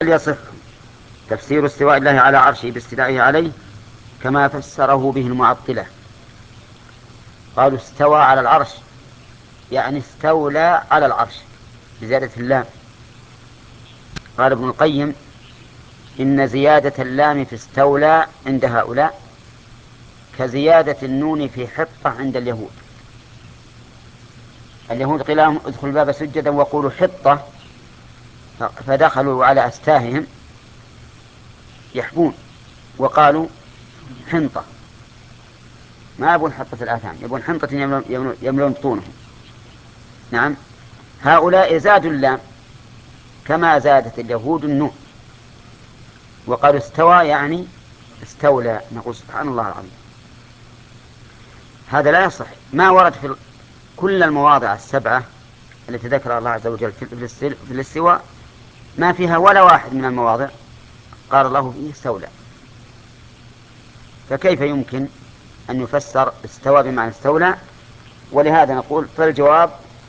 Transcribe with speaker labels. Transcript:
Speaker 1: يصح تفسير استواء الله على عرشه باستيلائه عليه كما فسره به المعطلة. قالوا استوى على العرش يعني استولى على العرش بزيادة اللام. قال ابن القيم إن زيادة اللام في استولى عند هؤلاء كزيادة النون في حطة عند اليهود. اليهود قيل لهم ادخلوا الباب سجدا وقولوا حطة، فدخلوا على أستاههم يحبون وقالوا حنطة، ما يبون حطة الآثام، يبون حنطة يملون بطونهم. نعم، هؤلاء زادوا اللام كما زادت اليهود النون وقالوا استوى يعني استولى. نقول سبحان الله العظيم، هذا لا يصح. ما ورد في كل المواضع السبعة التي ذكر الله عز وجل في الاستواء ما فيها ولا واحد من المواضع قال الله فيه استولى، فكيف يمكن أن يفسر استوى بمعنى استولى؟ ولهذا نقول فالجواب